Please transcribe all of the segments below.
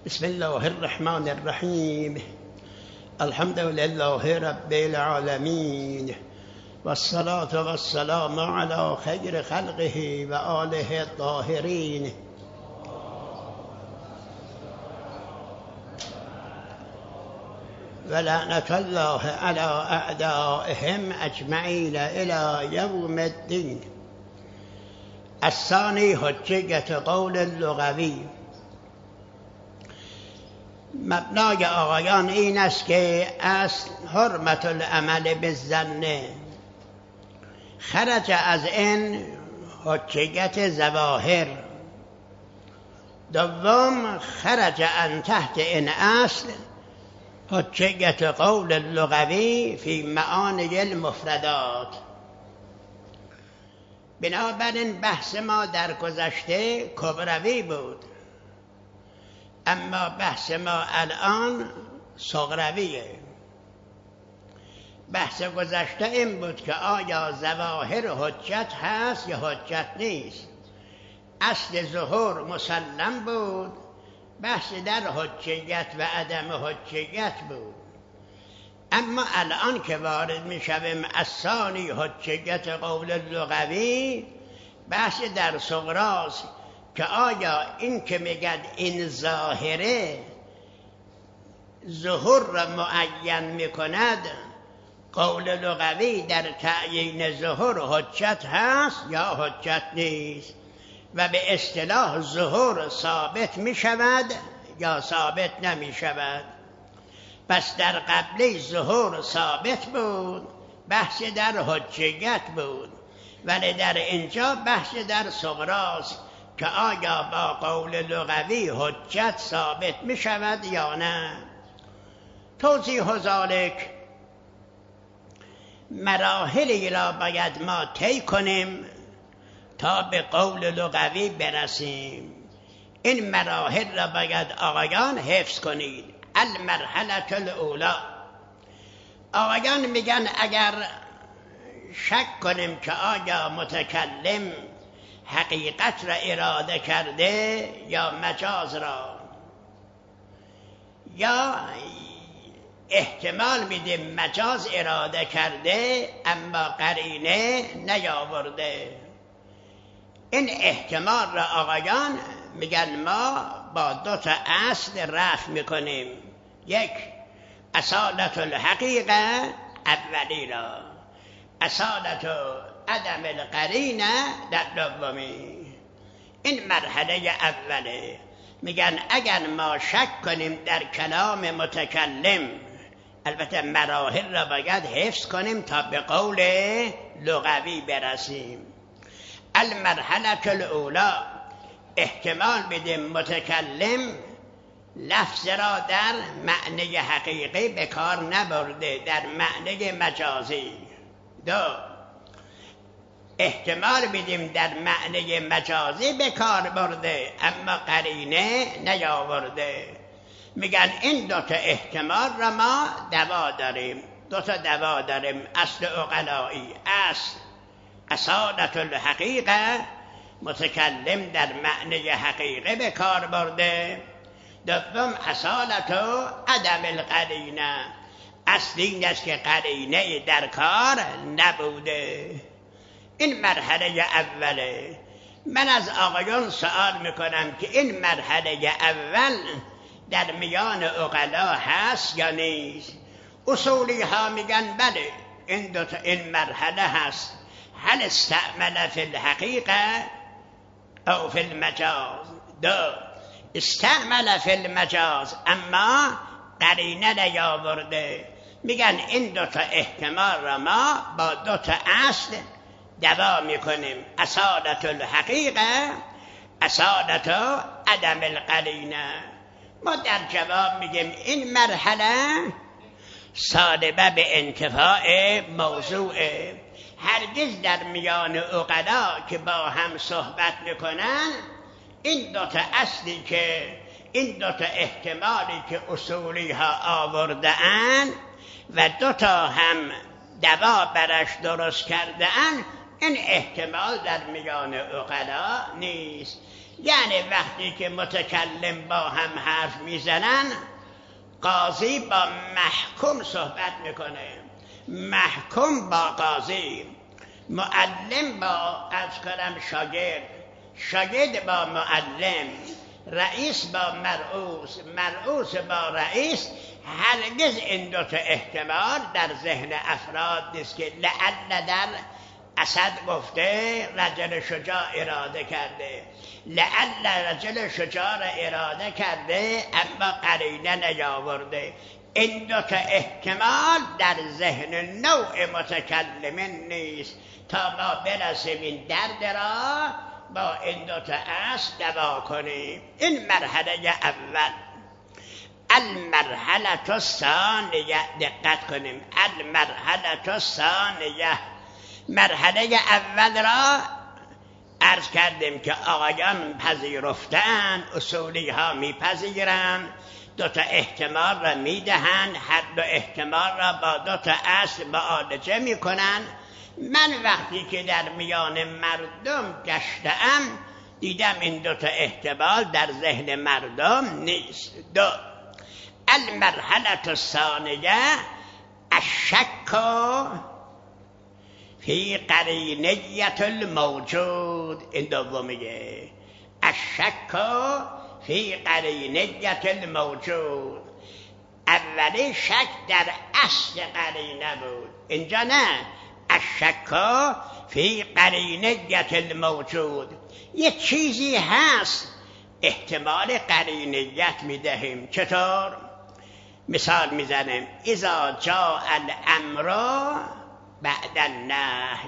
بسم الله الرحمن الرحیم. الحمد لله رب العالمین والصلاة والسلام على خیر خلقه و آله الطاهرین. و لعنت الله علی اعدائهم اجمعین الی یوم الدین. الثانی حجیت قول اللغوی. مبنای آقایان این است که اصل حرمت العمل بالظن، خرج از این حجیت ظواهر. دوم خرج عن تحت این اصل حجیت قول اللغوی فی معانی المفردات. بنابراین بحث ما در گذشته کبروی بود، اما بحث ما الان صغرویه. بحث گذشته این بود که آیا ظواهر حجت هست یا حجت نیست. اصل ظهور مسلم بود، بحث در حجیت و عدم حجیت بود. اما الان که وارد می شویم الثانی حجیت قول اللغوی، بحث در صغراست که آیا این که میگد این ظاهره ظهور را معین میکند، قول لغوی در تعیین ظهور حجت هست یا حجت نیست، و به اصطلاح ظهور ثابت میشود یا ثابت نمیشود. پس در قبلی ظهور ثابت بود، بحث در حجیت بود، ولی در اینجا بحث در صغراست که آیا با قول لغوی حجت ثابت می شود یا نه. توضیح ذالک، مراحلی را باید ما طی کنیم تا به قول لغوی برسیم. این مراحل را باید آقایان حفظ کنید. المرحله الاولی، آقایان میگن اگر شک کنیم که آیا متکلم حقیقت را اراده کرده یا مجاز را، یا احتمال میدیم مجاز اراده کرده اما قرینه نیاورده، این احتمال را آقایان میگن ما با دو تا اصل رفع میکنیم. یک، اصالت الحقیقه اولی را، اصالت عدم القرینه در دومی. این مرحله اوله. میگن اگر ما شک کنیم در کلام متکلم، البته مراحل را باید حفظ کنیم تا به قول لغوی برسیم. المرحله الاولی، احتمال بدیم متکلم لفظ را در معنی حقیقی به کار نبرده، در معنی مجازی. دو، احتمال بدیم در معنی مجازی به کار برده اما قرینه نیاورده. میگن این دوتا احتمال را ما دوا داریم. دوتا دوا داریم. اصل عقلایی، اصل اصالت الحقیقه، متکلم در معنی حقیقه به کار برده. دوم اصالت عدم القرینه، اصل این است که قرینه در کار نبوده. این مرحله اوله. من از آقایان سوال میکنم که این مرحله اول در میان عقلا هست یا نیست؟ اصولی ها میگن بله، این مرحله هست. هل استعمل فی الحقیقه او فی المجاز؟ دو، استعمل فی المجاز اما قرینه نیاورده. میگن این دوتا احتمال را ما با دوتا اصل دوا میکنیم. اصالت الحقیقه، اصالت عدم القرینه. ما در جواب میگیم این مرحله صالبه به انتفاع موضوعه. هرگز در میان عقلا که با هم صحبت میکنن، این دوتا اصلی که، این دوتا احتمالی که اصولی ها آورده اند و دوتا هم دوا برش درست کرده اند، این احتمال در میان عقلا نیست. یعنی وقتی که متکلم با هم حرف میزنن، قاضی با محکوم صحبت میکنه، محکوم با قاضی، معلم با شاگرد، شاگرد با معلم، رئیس با مرئوس، مرئوس با رئیس. هرگز این دوتا احتمال در ذهن افراد نیست که لعل در اسد گفته رجل شجاع اراده کرده، لعل رجل شجاع اراده کرده اما قرینه نیاورده. این دوتا احتمال در ذهن نوع متکلمین نیست تا ما برسیم این درد را با این دوتا اصل دوا کنیم. این مرحله اول. المرحله الثانیه، دقت کنیم، المرحله الثانیه، مرحله اول را عرض کردیم که آقایان پذیرفتن، اصولی ها میپذیرن، دوتا احتمال را میدهند، هر دو احتمال را با دوتا اصل معالجه میکنن. من وقتی که در میان مردم گشتم دیدم این دوتا احتمال در ذهن مردم نیست. دو، المرحله الثانیه الشک فی قرینیت الموجود. این دومیه، الشک فی قرینیت الموجود. اولی شک در اصل قرینه بود، اینجا نه، الشک فی قرینیت الموجود. یه چیزی هست احتمال قرینیت میدهیم. چطور؟ مثال میزنیم، اذا جاء الامر بعد النهی.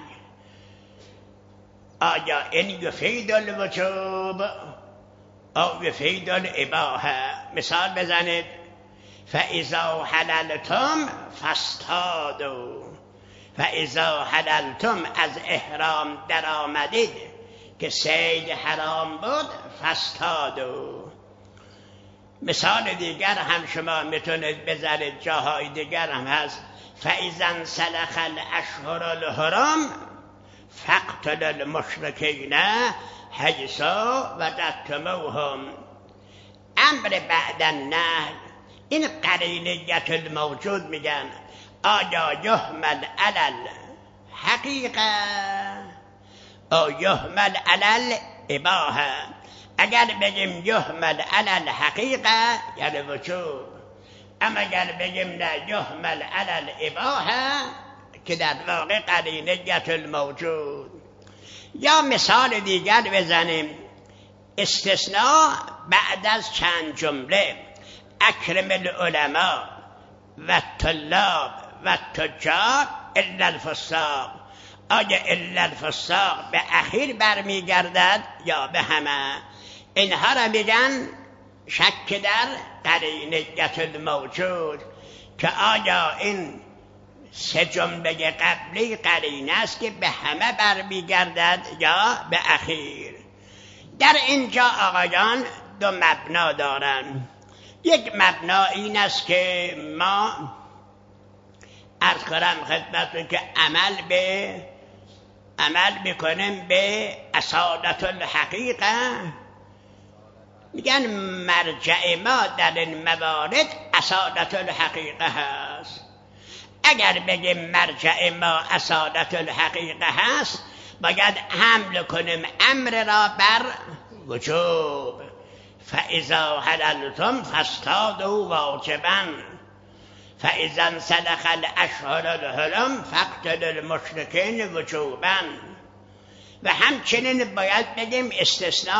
آیا این یفید الوجوب او یفید الاباحه؟ مثال بزنید، فاذا حللتم فاصطادوا. فاذا حللتم، از احرام در آمدید که صید حرام بود، فاصطادوا. مثال دیگر هم شما میتونید بذارید، جاهای دیگر هم هست، فاذا انسلخ الاشهر الحرم فاقتلوا المشرکین حیث وجدتموهم. امر بعد النهی، این قرینیت الموجود میگن. آیا یحمل علی الحقیقه او یحمل علی الاباحه؟ اگر بگیم یحمل علی الحقیقه یعنی وجوب، اما اگر بگیم نه یحمل علی الاباحه که در واقع قرینیت الموجود. یا مثال دیگر بزنیم، استثناء بعد از چند جمله، اکرم العلماء و الطلاب و التجار الا الفساق. آیا الا الفساق به اخیر برمیگردد یا به همه؟ اینها را میگن شک در قرینیت الموجود، که آیا این سه جمله قبلی قرینه است که به همه برمیگردد یا به اخیر. در اینجا آقایان دو مبنا دارن. یک مبنا این است که ما عرض کنم خدمتتون که عمل میکنیم به اصالت الحقیقه. میگن مرجع ما در این موارد اصالت الحقیقه هست. اگر بگیم مرجع ما اصالت الحقیقه هست، باید حمل کنیم امر را بر وجوب. فاذا حللتم فاصطادوا واجبا، فاذا انسلخ الاشهر الحرم فاقتلوا المشرکین وجوبا. و همچنین باید بگیم استثناء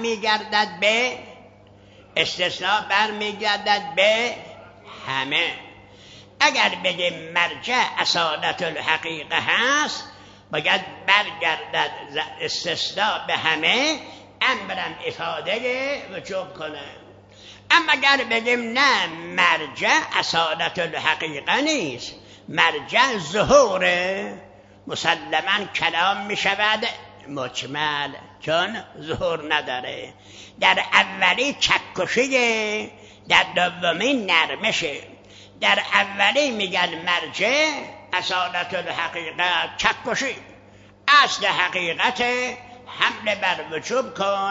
برمیگردد به همه. اگر بگیم مرجع اصالت الحقیقه هست، باید برگردد استثناء به همه، امرم افاده وجوب کنه. اما اگر بگیم نه، مرجع اصالت الحقیقه نیست، مرجع ظهوره، مسلما کلام می شود مجمل، چون ظهور نداره. در اولی چکشیه، در دومی نرمشه. در اولی میگن مرجع اصالت الحقیقه چکشی، اصل حقیقت حمل بر وجوب کن،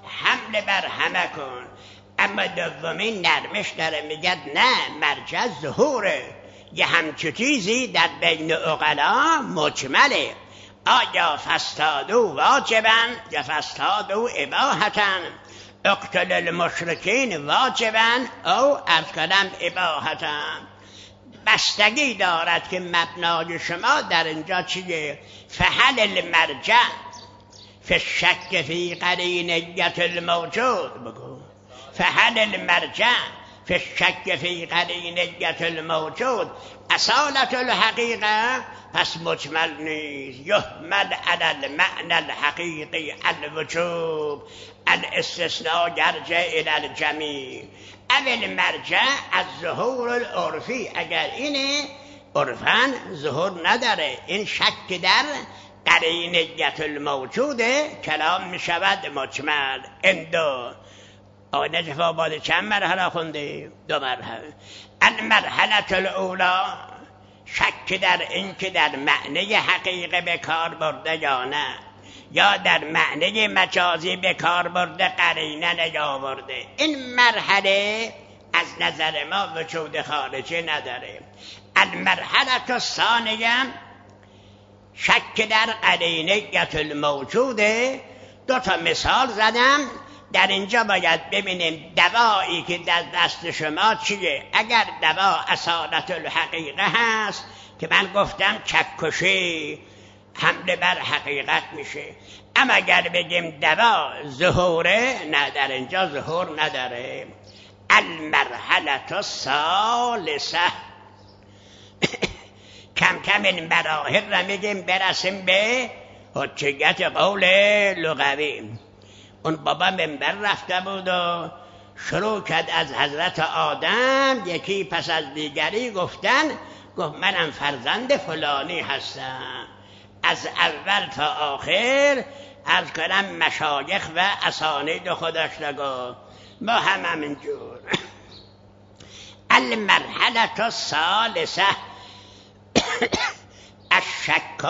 حمله بر همه کن. اما دومین نرمش داره، میگه نه، مرجع ظهوره، یه همچو چیزی در بین عقلا مجمله. آیا فاستادو واجبا یا فاستادو اباحتن، اقتل المشرکین واجبا او ارز کنم اباحتن. بستگی دارد که مبنای شما در اینجا چیه. فهل المرجع فی الشک فی قرینیت الموجود، بگو فهل المرجع فی الشک فی قرینیت الموجود اصالت الحقیقه، پس مجمل نیست. یحمل علی المعنى الحقیقی الوجوب، الاستثناء یرجع الی الجمیع. اول مرجع از ظهور العرفی، اگر اینه عرفاً ظهور نداره، این شک در قرینیت الموجوده، کلام می شود مجمل. اندو آقای نجف آبادی چند مرحله خونده؟ 2 مرحله. المرحله الاولی شک در این که در معنی حقیقه به کار برده یا نه، یا در معنی مجازی به کار برده قرینه نیاورده. این مرحله از نظر ما وجود خارجی نداره. المرحله الثانیه شک در قرینیت الموجوده. 2 تا مثال زدم، در اینجا باید ببینیم دوایی که در دست شما چیه. اگر دوا اصالت الحقیقه هست که من گفتم چکشی حمله بر حقیقت میشه، اما اگر بگیم دوا ظهوره، نه، در اینجا ظهور نداره. المرحله الثالثه کم کم این مراحل را میگیم برسیم به حجیت قول لغوی. اون بابا منبر رفته بود و شروع کرد از حضرت آدم یکی پس از دیگری گفتن. گفت منم فرزند فلانی هستم. از اول تا آخر عرض کنم مشایخ و اسانید خودش نگو، ما هم همینجور. المرحله الثالثه الشک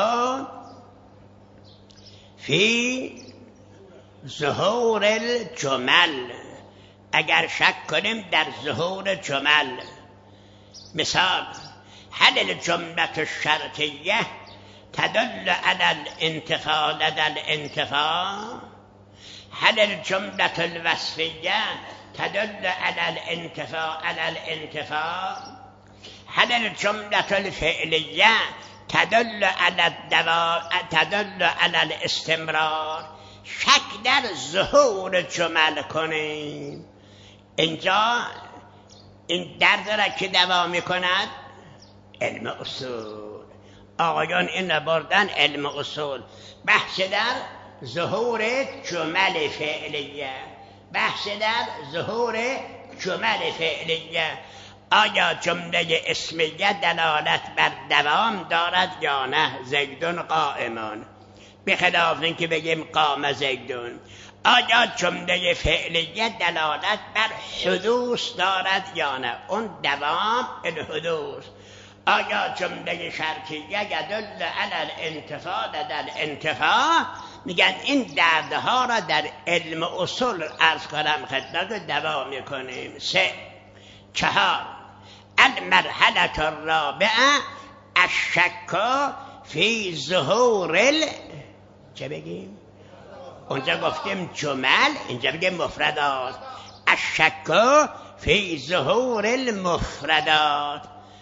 فی ظهور الجمل. اگر شک کنیم در ظهور جمل، مثال هل الجمله الشرطیه تدل على الانتفاع لدى الانتفاع، هل الجمله الوصفیه تدل على الانتفاع على الانتفاع، هل الجمله الفعلیه تدل على الدوام تدل على الاستمرار. شک در ظهور جمل کنیم. اینجا این درد را که دوام میکند علم اصول. آقایان این بردن علم اصول. بحث در ظهور جمل فعلیه، بحث در ظهور جمل فعلیه. آیا جمله اسمیه دلالت بر دوام دارد یا نه؟ زیدون قائمان، بخلاف این که بگیم قام زیدون. آیا جمله فعلیه دلالت بر حدوث دارد یا نه؟ اون دوام الحدوث. آیا جمله شرطیه یدل علی الانتفاع در انتفاع؟ میگن این دردها را در علم اصول عرض کنم خدمت دوام میکنیم. 3 4 المرحله الرابعه الشک فی ظهور چه بگیم؟ اونجا گفتیم جمل، اینجا بگیم مفردات. الشک فی ظهور المفردات.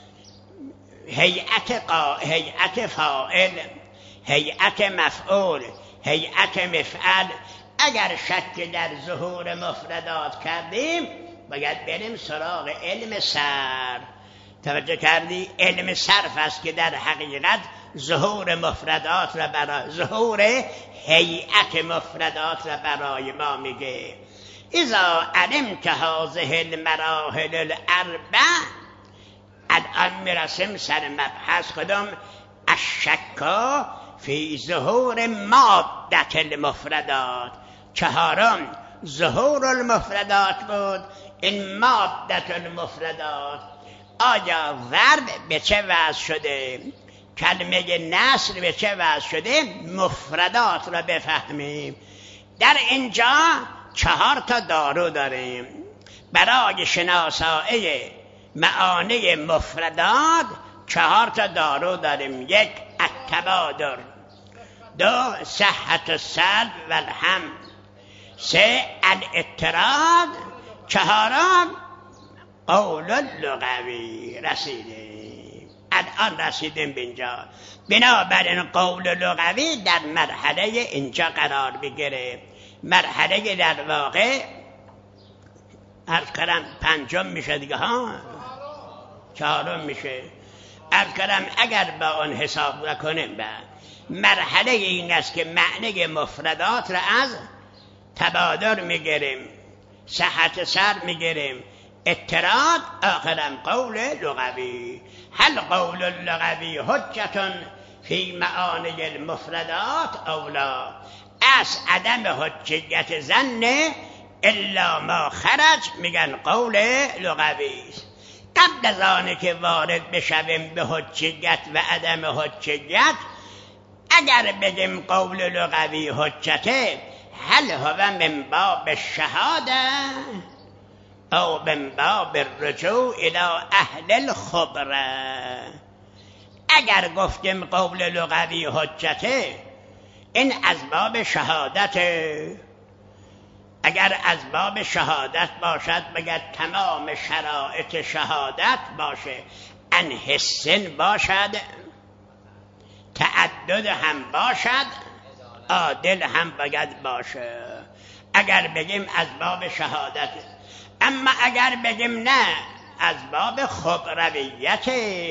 هیئت فاعل، هیئت مفعول، هیئت مفعل. اگر شک در ظهور مفردات کردیم باید بریم سراغ علم صرف. توجه کردی؟ علم صرف است که در حقیقت ظهور مفردات را برای ظهور هیئت مفردات را برای ما میگه. اذا علمت هذه المراحل الاربع، الان میرسیم سر مبحث کدام؟ الشک فی ظهور ماده المفردات. 4 ظهور المفردات بود. این ماده المفردات، آیا ضرب به چه وضع شده؟ کلمه نصر به چه وضع شده؟ مفردات را بفهمیم. در اینجا 4 تا دارو داریم برای شناسایی معانی مفردات. 4 تا دارو داریم: 1 التبادر، 2 صحت السلب و الهم، 3 الاضطراد، 4 قول لغوی. الان رسیدیم به اینجا. بنابراین قول لغوی در مرحله اینجا قرار بگیره. مرحله در واقع عرض کردم 5 میشه دیگه ها، 4 میشه. عرض کردم اگر با اون حساب نکنیم بعد مرحله این است که معنی مفردات را از تبادر میگیریم، صحت سر میگیریم، اضطراد، آخرم قول لغوی. هل قول لغوی حجتون فی معانی المفردات او لا؟ از عدم حجیت ظن الا ما خرج میگن قول لغوی. قبل از آنه که وارد بشویم به حجیت و عدم حجیت، اگر بگیم قول لغوی حجته، هل هو من باب شهاده او من باب الرجوع الى اهل الخبره؟ اگر گفتیم قول لغوی حجته، این از باب شهادته. اگر از باب شهادت باشد، مگر تمام شرایط شهادت باشه، ان حسن باشد، تعدد هم باشد، عادل هم باید باشه. اگر بگیم از باب شهادت. اما اگر بگیم نه، از باب خبرویت،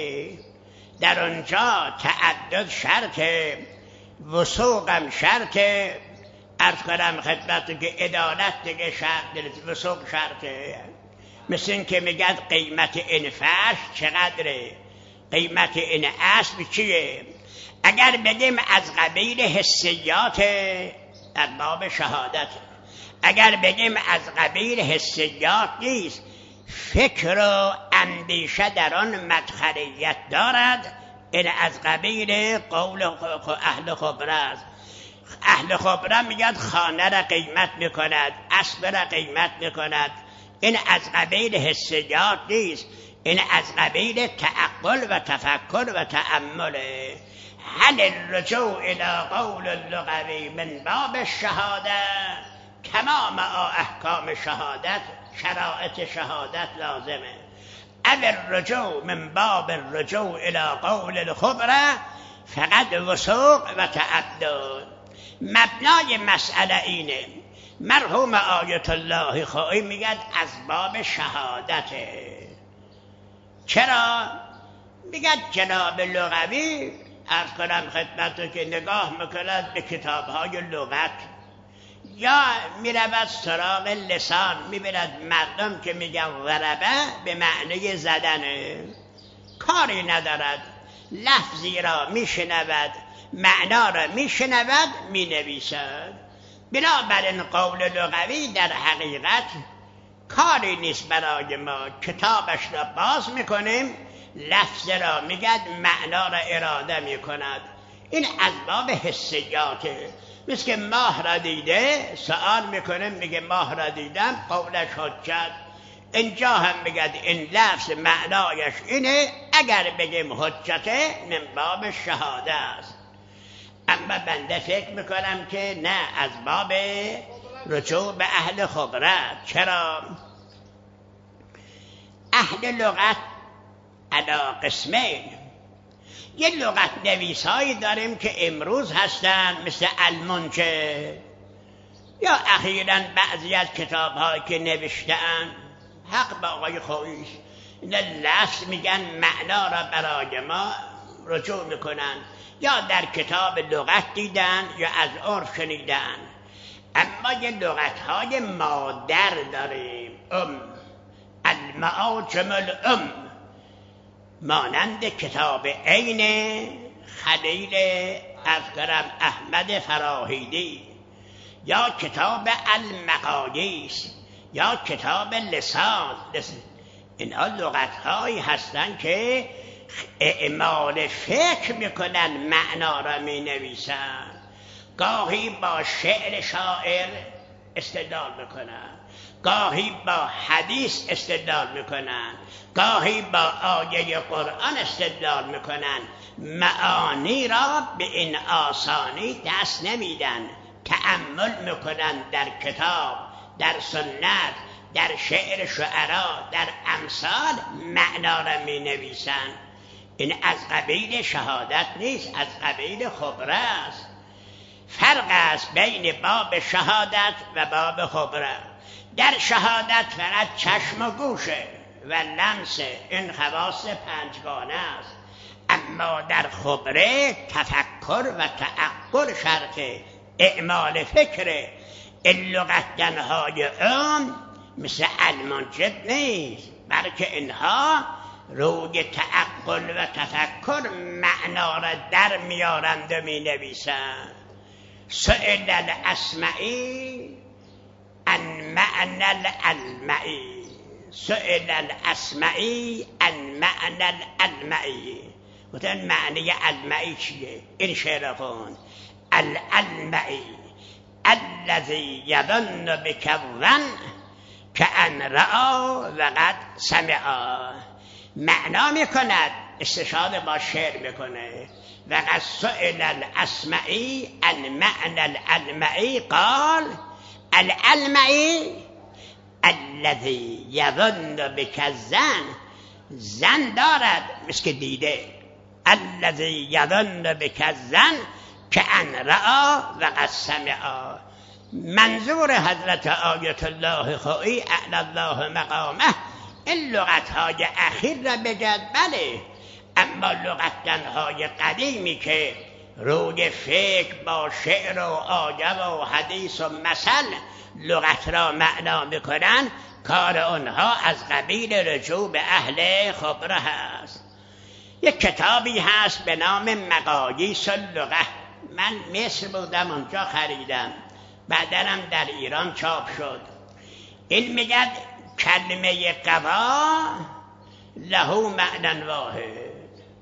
در اونجا تعدد شرطه، وثوقم شرطه. عرض کنم خدمتتون که عدالت دیگه شرط، وثوق شرطه. مثل این که میگن قیمت این فرش چقدره، قیمت این اسب چیه. اگر بگیم از قبیل حسیات، در باب شهادت. اگر بگیم از قبیل حسیات نیست، فکر و اندیشه در آن مدخلیت دارد، این از قبیل قول اهل خبره است. اهل خبره میگن خانه را قیمت میکند، اسب را قیمت میکند. این از قبیل حسیات نیست، این از قبیل تعقل و تفکر و تأمله. هل الرجوع الى قول اللغوی من باب الشهاده؟ تمام احکام شهادت، شرائط شهادت لازمه. او الرجوع من باب الرجوع الى قول الخبره، فقط وثوق و تعدد. مبنای مسئله اینه. مرحوم آیت الله خواهی میگد از باب شهادته. چرا؟ میگد جناب لغوی، عرض کنم خدمتتون که نگاه میکند به کتابهای لغت، یا میرود سراغ لسان، میبیند مردم که میگن ضربه به معنی زدنه، کاری ندارد، لفظی را میشنود، معنا را میشنود، مینویسد. بنابراین قول لغوی در حقیقت کاری نیست برای ما. کتابش را باز میکنیم، لفظ را میگد، معنا را اراده میکند. این از باب حسیاته. مثل که ماه را دیده، سوال میکنه، میگه ماه را دیدم، قولش حجت. اینجا هم میگه این لفظ معنایش اینه، اگر بگیم حجته، من باب شهاده است. اما بنده فکر میکنم که نه، از باب رجوع به اهل خبره. چرا؟ اهل لغت علا قسمین. یه لغت نویسایی داریم که امروز هستن، مثل المنجد، یا اخیراً بعضی از کتاب‌هایی که نوشتن، حق با آقای خویش، این لفظ میگن، معنا را برای ما رجوع میکنن، یا در کتاب لغت دیدن یا از عرف شنیدن. اما یه لغت‌های مادر داریم، المعاجم الام، مانند کتاب عین خلیل افکرم احمد فراهیدی، یا کتاب المقاییس، یا کتاب لسان. اینها لغت‌هایی هستند که اعمال فکر میکنن، معنا را می نویسن. گاهی با شعر شاعر، استدلال میکنن، گاهی با حدیث استدلال میکنن، گاهی با آیه قرآن استدلال میکنن. معانی را به این آسانی دست نمیدن، تأمل میکنن در کتاب، در سنت، در شعر شعرا، در امثال معنا را می نویسن. این از قبیل شهادت نیست، از قبیل خبره است. فرق است بین باب شهادت و باب خبره. در شهادت فقط چشم و گوشه و لمس، این خواص پنجگانه است. اما در خبره تفکر و تعقل شرطه، اعمال فکره. این لغتگنهای مثل المنجد نیست، بلکه اینها روی تعقل و تفکر معنا را در میارند و می نویسند. سئل الاسمعی عن معنی الالمعی، سئل الاسمعی عن معنی الالمعی. گفتن معنی المعی چیه؟ این شعر خون الالمعی الذی یظن بکون کأن رأى و قد سمعا. معنا میکند، استشهاد با شعر میکنه. و قد سئل الاسمعی عن معنی الالمعی قال الالمعی الذی یظن بکزن، زن دارد مثل که دیده. الذی یظن بکزن کأن رأى و قد سمعا. منظور حضرت آیت الله خویی اعلی الله مقامه این لغتهای اخیر را بگد، بله، اما لغتگنهای قدیمی که روی فکر با شعر و آیه و حدیث و مثل لغت را معنا میکنن، کار آنها از قبیل رجوع به اهل خبره هست. یک کتابی هست به نام مقاییس اللغه، من مصر بودم اونجا خریدم، بعدنم در ایران چاپ شد. این میگد کلمه قوا له معنی واحد.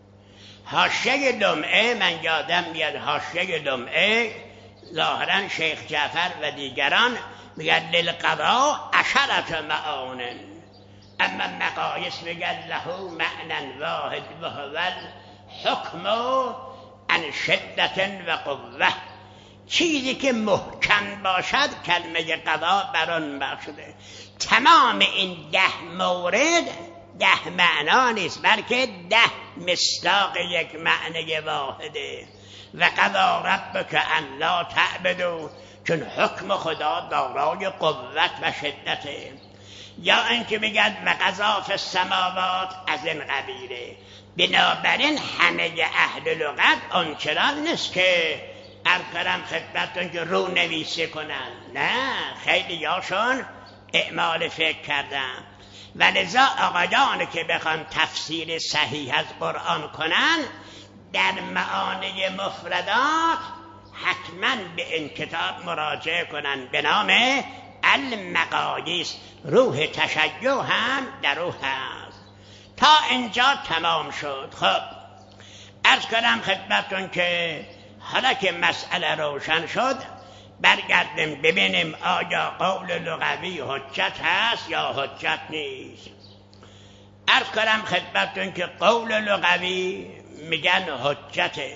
حاشیه لمعه، من یادم میاد حاشیه لمعه ظاهرا شیخ جعفر و دیگران میگن للقوا عشرة معان، اما مقایس میگن له معنی واحد و هو الحکم عن شدة و قوه. چیزی که محکم باشد کلمه قوا بر آن بخشده. تمام این 10 مورد 10 معنا نیست، بلکه 10 مصداق یک معنی واحده. و قضا ربک ان لا تعبدوا، چون حکم خدا دارای قوت و شدته. یا اینکه میگن و قضا فی السماوات، از این قبیله. بنابراین همه اهل لغت آنچنان نیست که ارکرم خدمتون که رو نویسی کنن، نه، خیلی هاشون اعمال فکر کردن. و لذا آقایان که بخوان تفسیر صحیح از قرآن کنن در معانی مفردات حتما به این کتاب مراجعه کنن به نام المقاییس. روح تشیع هم در او هست. تا اینجا تمام شد. خب عرض کنم خدمتون که حالا که مسئله روشن شد، برگردیم ببینیم آیا قول لغوی حجت هست یا حجت نیست. عرض کنم خدمتون که قول لغوی میگن حجته.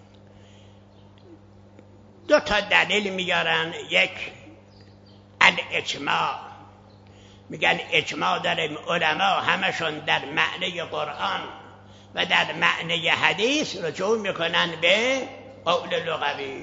2 دلیل میارن. یک الاجماع، میگن اجماع داریم، علما همشون در معنی قرآن و در معنی حدیث رجوع میکنن به قول لغوی.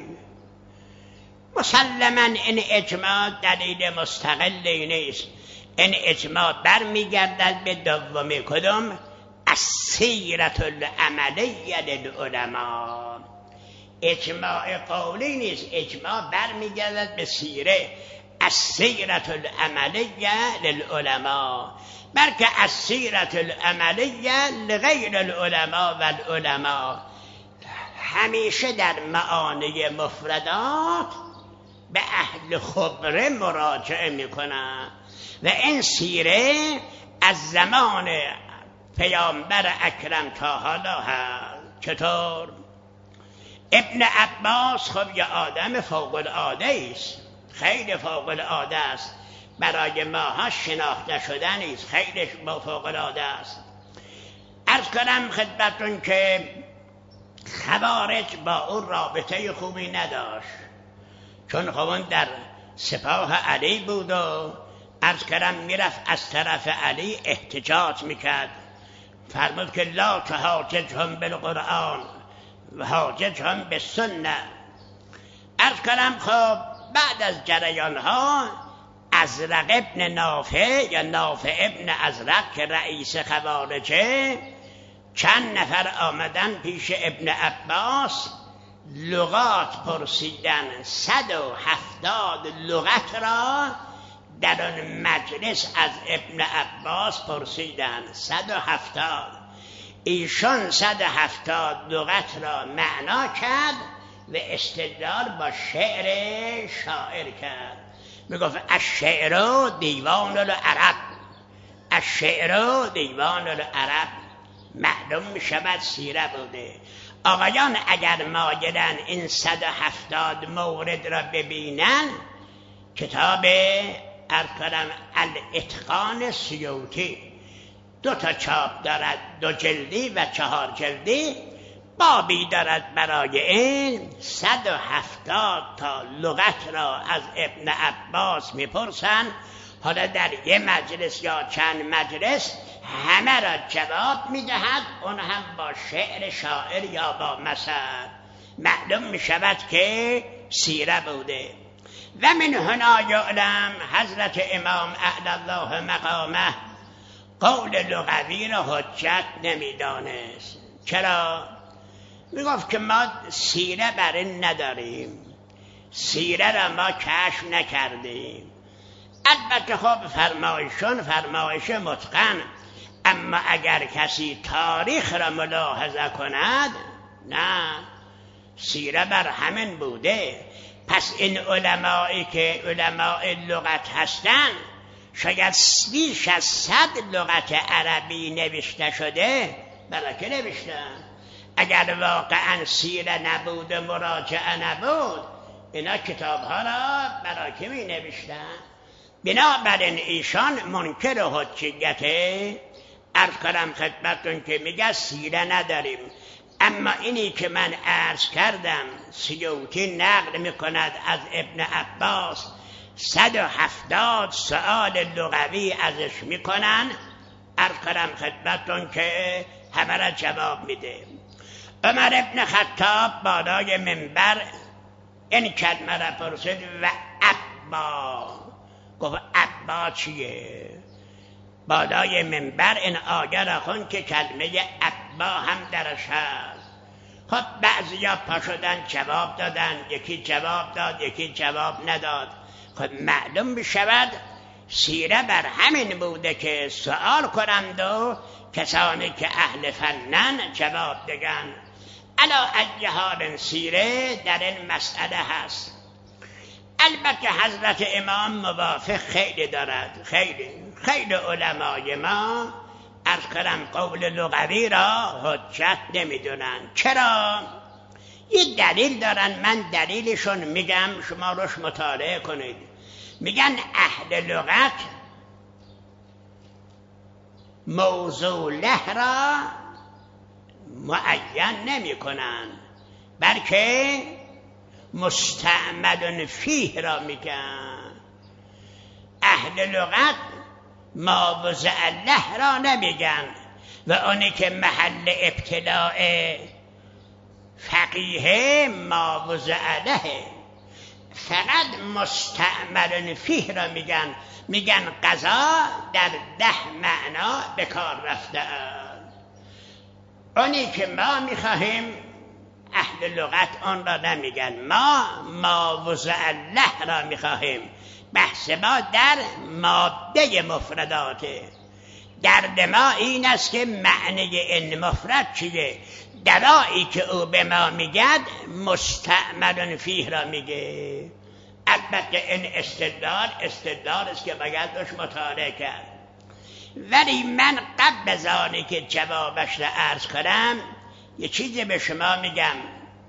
مسلما این اجماع دلیل مستقلی نیست. این اجماع برمیگردد به دومی کدوم؟ السیرة العملیه للعلماء. اجماع قولی نیست، اجماع برمیگردد به سیره، السیرة العملیه للعلماء. بلکه السیرة العملیه لغیر العلماء و العلماء. همیشه در معانی مفردات به اهل خبره مراجعه میکنن و این سیره از زمان پیامبر اکرم تا حالا هست. چطور؟ ابن عباس خب یه آدم فوق العاده است، خیلی فوق العاده است، برای ماها شناخته شدن نیست، خیلی فوق العاده است. عرض کنم خدمتتون که خوارج با اون رابطه خوبی نداشت، چون خون در سپاه علی بود و عرض کردم میرفت از طرف علی احتجاج میکرد، فرمود که لا تحاججهم بالقرآن و حاججهم بالسنه. عرض کنم خب بعد از جریان ها ازرق ابن نافع یا نافع ابن ازرق که رئیس خوارجه، چند نفر آمدن پیش ابن عباس لغات پرسیدن، 170 لغت را در آن مجلس از ابن عباس پرسیدن. 170 ایشان 170 لغت را معنا کرد و استدلال با شعر شاعر کرد. میگفت الشعر دیوان العرب، الشعر دیوان العرب. معلوم میشود سیره بوده. آقایان اگر مایلن این 170 مورد را ببینن، کتاب ارکانم الاتقان سیوطی 2 تا چاپ دارد، 2 جلدی و 4 جلدی، بابی دارد برای این 170 تا لغت را از ابن عباس میپرسن. حالا در یه مجلس یا چند مجلس همه را جواب میدهد، اون هم با شعر شاعر یا با مثل. معلوم میشود که سیره بوده. و من هنا یعلم حضرت امام اعلی الله مقامه قول لغوی را حجت نمیدانست. چرا؟ میگفت که ما سیره بر این نداریم، سیره را ما کشف نکردیم. البته خب فرمایشون فرمایش متقن، اما اگر کسی تاریخ را ملاحظه کند، نه، سیره بر همین بوده. پس این علمایی که علماء لغت هستند، شاید بیش از 100 لغت عربی نوشته شده، برای که نوشتن؟ اگر واقعا سیره نبود و مراجعه نبود، اینا کتاب ها را برای که می نوشتن؟ بنابراین ایشان منکر حجیته. عرض کنم خدمتتون که میگه سیره نداریم، اما اینی که من عرض کردم سیوطی نقل میکند از ابن عباس 170 سؤال لغوی ازش میکنن. عرض کنم خدمتتون که همه را جواب میده. عمر ابن خطاب بالای منبر این کلمه را پرسید و ابا. گفت ابا چیه؟ بالای منبر این آیه را خون که کلمه ابا هم درش هست. خب بعضیا پا شدن جواب دادن، یکی جواب داد، یکی جواب نداد. خب معلوم بشود سیره بر همین بوده که سوال کنند و کسانی که اهل فنن جواب دگن. علا ای حال سیره در این مسئله هست. البته حضرت امام موافق خیلی دارد، خیلی علمای ما عرض کنم قول لغوی را حجت نمیدونن. چرا؟ یه دلیل دارن، من دلیلشون میگم، شما روش مطالعه کنید. میگن اهل لغت موضوع له را معین نمی کنن، بلکه مستعمل فیه را میگن. اهل لغت ما وضع له را نمیگن و اونی که محل ابتلاع فقیه ما وضع له، فقط مستعمل فیه را میگن قضا در 10 معنا به کار رفته. اونی که ما میخواهیم اهل لغت آن را نمیگن، ما وضع له را میخواهیم. بحث ما در ماده مفرداته. درد ما این است که معنی این مفرد چیه؟ دوایی که او به ما میگد مستعمل فیه را میگه. البته این استدلال است که باید روش مطالعه کرد. ولی من قبل از آنی که جوابش را عرض کنم یه چیزی به شما میگم.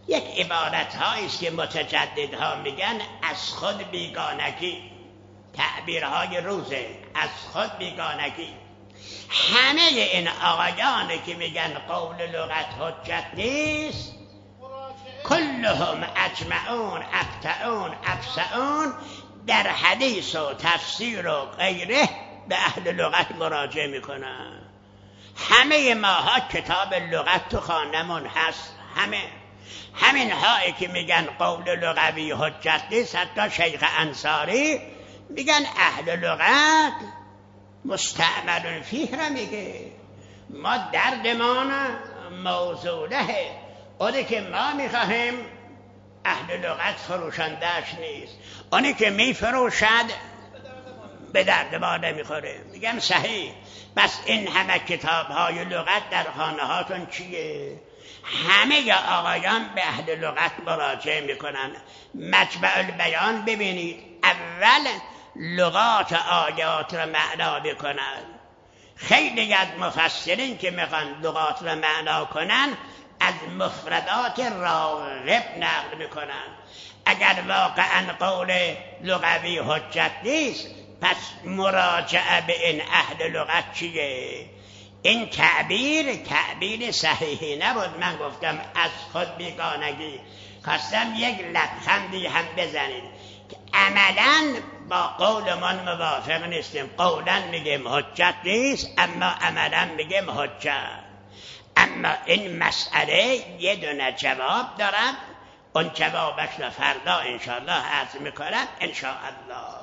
یک عبارت هایی است که متجددها میگن از خود بیگانگی، تعبیرهای روزه، از خود بیگانگی. همه این آقایانی که میگن قول لغت حجت نیست، کلهم اجمعون ابتعون افسعون، در حدیث و تفسیر و غیره به اهل لغت مراجعه میکنن. همه ماها کتاب لغت تو خانمون هست، همین هایی که میگن قول لغوی حجت نیست، حتی شیخ انصاری میگن اهل لغت مستعمل فیه را میگه. ما دردمان موضوعه، اونی که ما میخواهیم اهل لغت فروشندش نیست، اونی که میفروشد به درد ما نمیخوره. میگم صحیح، بس این همه کتاب های لغت در خانه هاتون چیه؟ همه آقایان به اهل لغت مراجعه میکنن. مجمع البیان ببینید، اول لغات آیات را معنا بکنن. خیلی از مفسرین که میخوان لغات را معنا کنن از مفردات راغب نقل میکنن. اگر واقعا قول لغوی حجت نیست، پس مراجعه به این اهل لغت چیه؟ این تعبیر صحیحی نبود. من گفتم از خود بیگانگی، خواستم یک لبخندی هم بزنید که عملا با قولمان موافق نیستیم. قولا میگیم حجت نیست، اما عملا میگیم حجت. اما این مسئله یه دونه جواب دارم، اون جوابش رو فردا انشاءالله عرض میکنم انشاءالله.